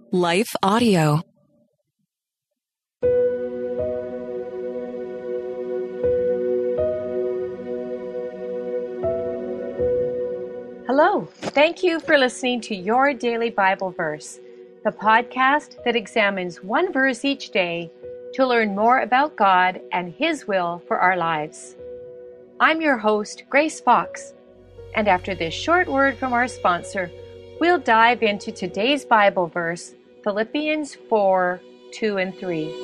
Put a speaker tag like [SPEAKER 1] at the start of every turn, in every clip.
[SPEAKER 1] Life Audio.
[SPEAKER 2] Hello, thank you for listening to Your Daily Bible Verse, the podcast that examines one verse each day to learn more about God and His will for our lives. I'm your host, Grace Fox, and after this short word from our sponsor, we'll dive into today's Bible verse, Philippians 4, 2 and 3.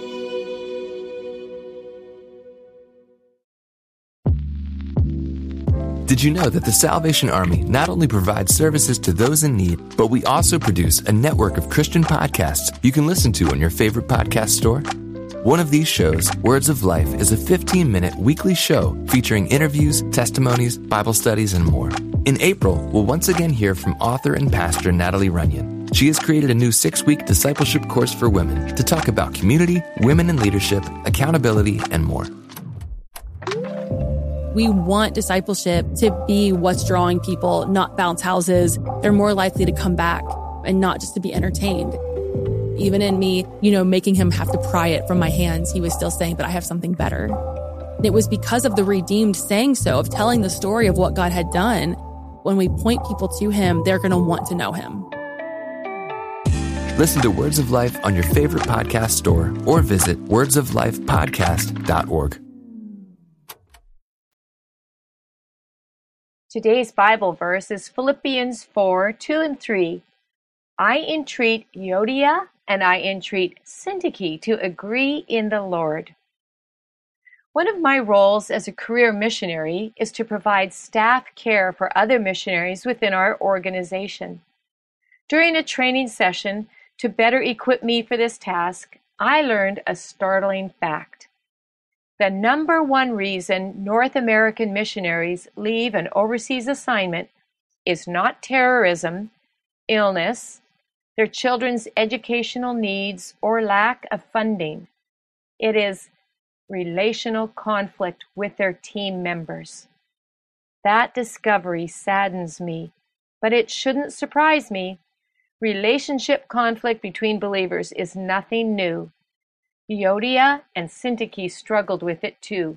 [SPEAKER 3] Did you know that the Salvation Army not only provides services to those in need, but we also produce a network of Christian podcasts you can listen to on your favorite podcast store? One of these shows, Words of Life, is a 15-minute weekly show featuring interviews, testimonies, Bible studies, and more. In April, we'll once again hear from author and pastor Natalie Runyon. She has created a new 6-week discipleship course for women to talk about community, women in leadership, accountability, and more.
[SPEAKER 4] We want discipleship to be what's drawing people, not bounce houses. They're more likely to come back and not just to be entertained. Even in me, making him have to pry it from my hands, he was still saying, but I have something better. And it was because of the redeemed saying so, of telling the story of what God had done. When we point people to him, they're going to want to know him.
[SPEAKER 3] Listen to Words of Life on your favorite podcast store or visit wordsoflifepodcast.org.
[SPEAKER 2] Today's Bible verse is Philippians 4, 2 and 3. I entreat Euodia and I entreat Syntyche to agree in the Lord. One of my roles as a career missionary is to provide staff care for other missionaries within our organization. During a training session to better equip me for this task, I learned a startling fact. The number one reason North American missionaries leave an overseas assignment is not terrorism, illness, their children's educational needs, or lack of funding. It is relational conflict with their team members. That discovery saddens me, but it shouldn't surprise me. Relationship conflict between believers is nothing new. Euodia and Syntyche struggled with it too.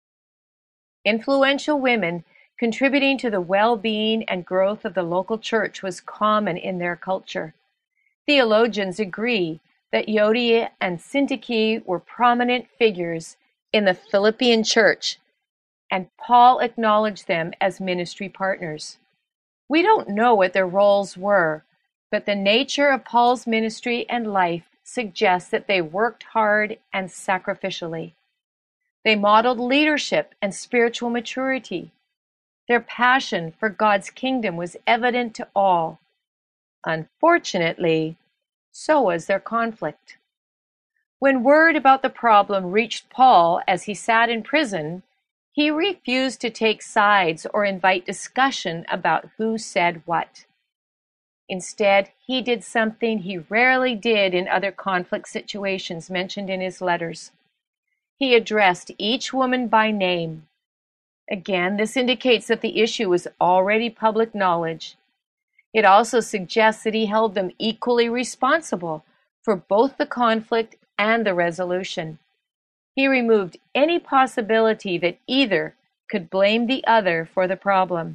[SPEAKER 2] Influential women contributing to the well-being and growth of the local church was common in their culture. Theologians agree that Euodia and Syntyche were prominent figures in the Philippian church, and Paul acknowledged them as ministry partners. We don't know what their roles were, but the nature of Paul's ministry and life suggests that they worked hard and sacrificially. They modeled leadership and spiritual maturity. Their passion for God's kingdom was evident to all. Unfortunately, so was their conflict. When word about the problem reached Paul as he sat in prison, he refused to take sides or invite discussion about who said what. Instead, he did something he rarely did in other conflict situations mentioned in his letters. He addressed each woman by name. Again, this indicates that the issue was already public knowledge. It also suggests that he held them equally responsible for both the conflict and the resolution. He removed any possibility that either could blame the other for the problem.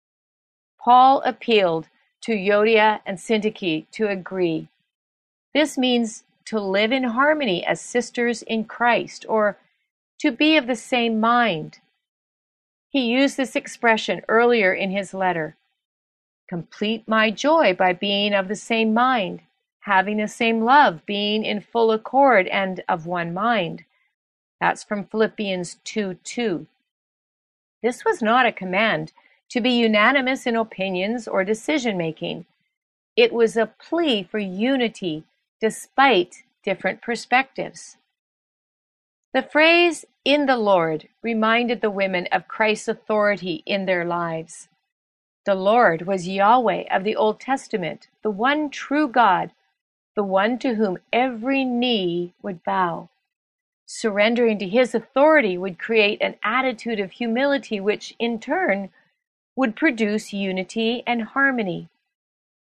[SPEAKER 2] Paul appealed to Euodia and Syntyche to agree. This means to live in harmony as sisters in Christ, or to be of the same mind. He used this expression earlier in his letter. Complete my joy by being of the same mind, having the same love, being in full accord and of one mind. That's from Philippians 2:2. This was not a command to be unanimous in opinions or decision-making. It was a plea for unity despite different perspectives. The phrase, in the Lord, reminded the women of Christ's authority in their lives. The Lord was Yahweh of the Old Testament, the one true God, the one to whom every knee would bow. Surrendering to his authority would create an attitude of humility which, in turn, would produce unity and harmony.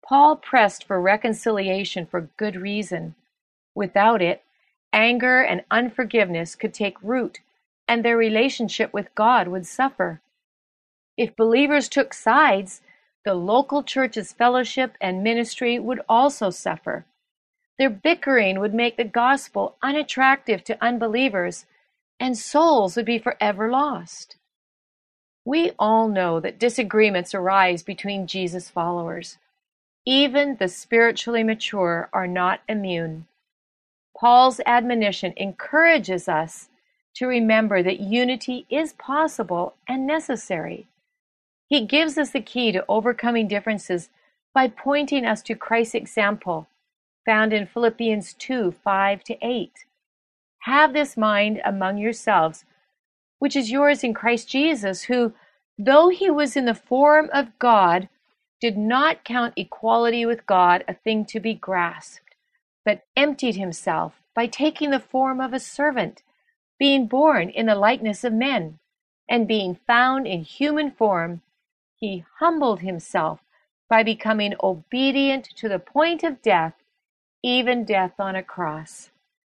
[SPEAKER 2] Paul pressed for reconciliation for good reason. Without it, anger and unforgiveness could take root, and their relationship with God would suffer. If believers took sides, the local church's fellowship and ministry would also suffer. Their bickering would make the gospel unattractive to unbelievers, and souls would be forever lost. We all know that disagreements arise between Jesus followers. Even the spiritually mature are not immune. Paul's admonition encourages us to remember that unity is possible and necessary. He gives us the key to overcoming differences by pointing us to Christ's example, found in Philippians 2:5-8. Have this mind among yourselves, which is yours in Christ Jesus, who, though he was in the form of God, did not count equality with God a thing to be grasped, but emptied himself by taking the form of a servant, being born in the likeness of men, and being found in human form, he humbled himself by becoming obedient to the point of death, even death on a cross.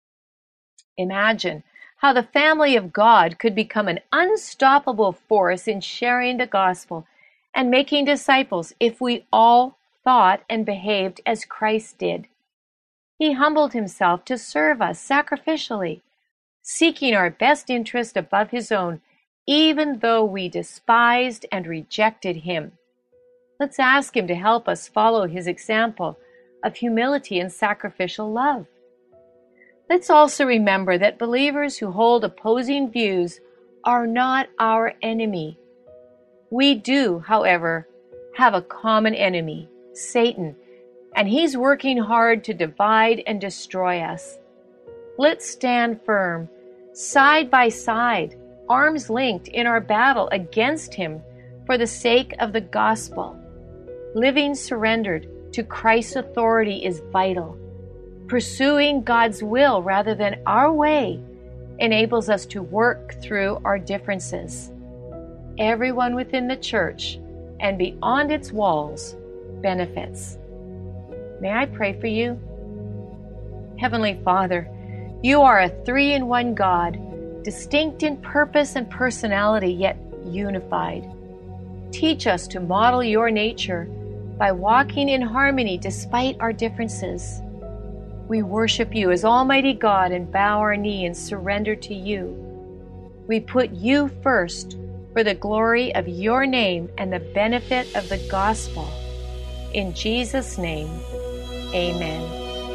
[SPEAKER 2] Imagine how the family of God could become an unstoppable force in sharing the gospel and making disciples if we all thought and behaved as Christ did. He humbled himself to serve us sacrificially, seeking our best interest above his own, even though we despised and rejected him. Let's ask him to help us follow his example of humility and sacrificial love. Let's also remember that believers who hold opposing views are not our enemy. We do, however, have a common enemy, Satan, and he's working hard to divide and destroy us. Let's stand firm, side by side, arms linked in our battle against him for the sake of the gospel. Living surrendered to Christ's authority is vital. Pursuing God's will rather than our way enables us to work through our differences. Everyone within the church and beyond its walls benefits. May I pray for you? Heavenly Father, you are a three-in-one God, distinct in purpose and personality, yet unified. Teach us to model your nature by walking in harmony despite our differences. We worship you as Almighty God and bow our knee and surrender to you. We put you first for the glory of your name and the benefit of the gospel. In Jesus' name, amen.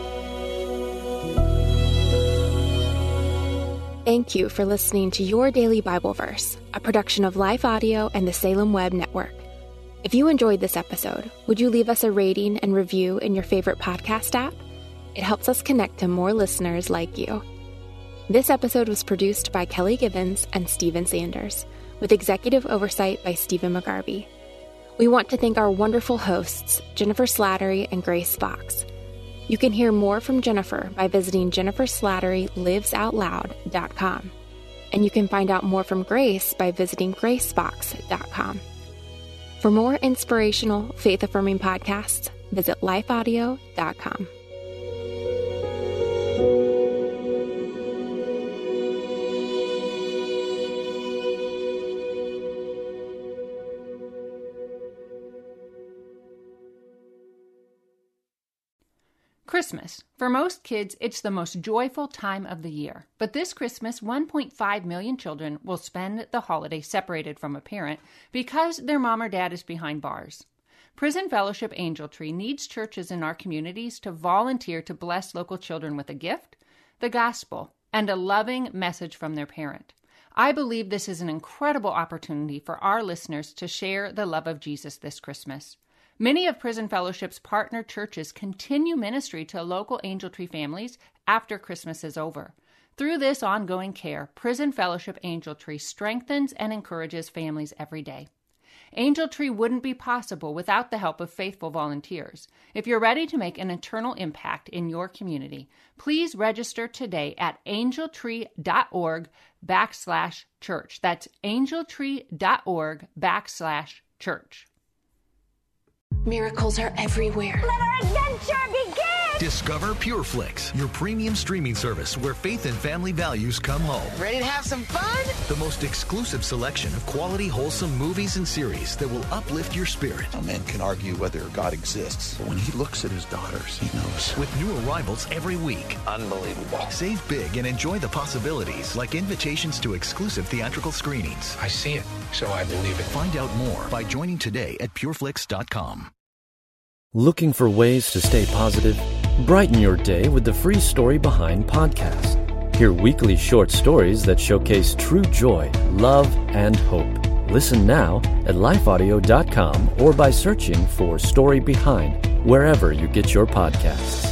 [SPEAKER 1] Thank you for listening to Your Daily Bible Verse, a production of Life Audio and the Salem Web Network. If you enjoyed this episode, would you leave us a rating and review in your favorite podcast app? It helps us connect to more listeners like you. This episode was produced by Kelly Gibbons and Stephen Sanders, with executive oversight by Stephen McGarvey. We want to thank our wonderful hosts, Jennifer Slattery and Grace Fox. You can hear more from Jennifer by visiting jenniferslatterylivesOutloud.com. And you can find out more from Grace by visiting gracefox.com. For more inspirational, faith-affirming podcasts, visit lifeaudio.com.
[SPEAKER 5] Christmas. For most kids, it's the most joyful time of the year. But this Christmas, 1.5 million children will spend the holiday separated from a parent because their mom or dad is behind bars. Prison Fellowship Angel Tree needs churches in our communities to volunteer to bless local children with a gift, the gospel, and a loving message from their parent. I believe this is an incredible opportunity for our listeners to share the love of Jesus this Christmas. Many of Prison Fellowship's partner churches continue ministry to local Angel Tree families after Christmas is over. Through this ongoing care, Prison Fellowship Angel Tree strengthens and encourages families every day. Angel Tree wouldn't be possible without the help of faithful volunteers. If you're ready to make an eternal impact in your community, please register today at angeltree.org/church. That's angeltree.org/church.
[SPEAKER 6] Miracles are everywhere.
[SPEAKER 7] Let our adventure begin!
[SPEAKER 8] Discover PureFlix, your premium streaming service where faith and family values come home.
[SPEAKER 9] Ready to have some fun?
[SPEAKER 8] The most exclusive selection of quality, wholesome movies and series that will uplift your spirit.
[SPEAKER 10] A man can argue whether God exists, but when he looks at his daughters, he knows.
[SPEAKER 8] With new arrivals every week.
[SPEAKER 10] Unbelievable.
[SPEAKER 8] Save big and enjoy the possibilities, like invitations to exclusive theatrical screenings.
[SPEAKER 11] I see it, so I believe it.
[SPEAKER 8] Find out more by joining today at pureflix.com.
[SPEAKER 12] Looking for ways to stay positive? Brighten your day with the Free Story Behind podcast. Hear weekly short stories that showcase true joy, love, and hope. Listen now at lifeaudio.com or by searching for Story Behind wherever you get your podcasts.